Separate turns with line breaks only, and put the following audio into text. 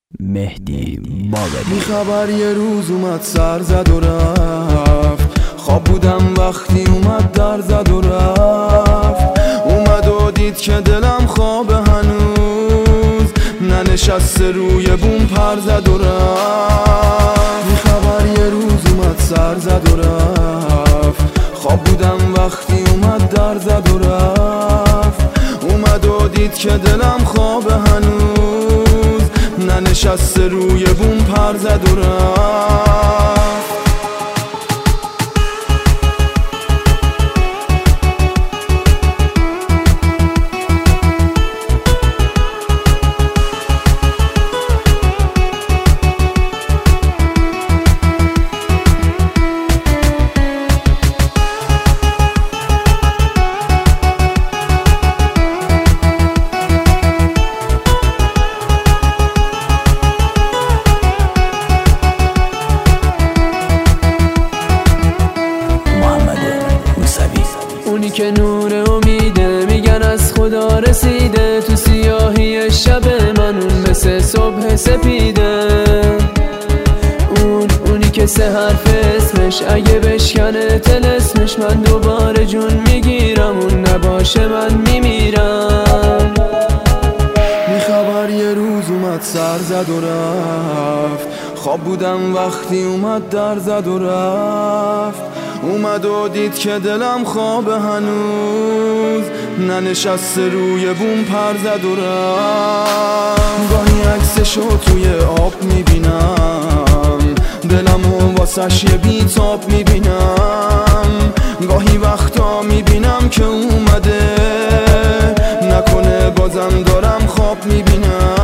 مهدی باقری.
بی خبر یه روز اومد سر زد و رفت، خواب بودم وقتی اومد در زد و رفت. اومد و دید که دلم خوابه هنوز، ننشسته روی بوم پر زد و رفت. بی خبر یه روز اومد سر زد و رفت، خواب بودم وقتی اومد در زد و رفت. اومد و دید که دلم خوابه هنوز، ننشسته روی بوم پر زد و رفت.
اونی که نور امیده، میگن از خدا رسیده، تو سیاهی شب من اون مثل صبح سپیده. اونی که سه حرف اسمش اگه بشکنه طلسمش، من دوباره جون میگیرم، اون نباشه من میمیرم.
بی خبر یه روز اومد سر زد و رفت، خواب بودم وقتی اومد در زد و رفت. اومد و دید که دلم خوابه هنوز، ننشسته روی بوم پر زد و رفت. گاهی عکسشو توی آب میبینم، دلمو واسش یه بیتاب میبینم. گاهی وقتا میبینم که اومده، نکنه بازم دارم خواب میبینم.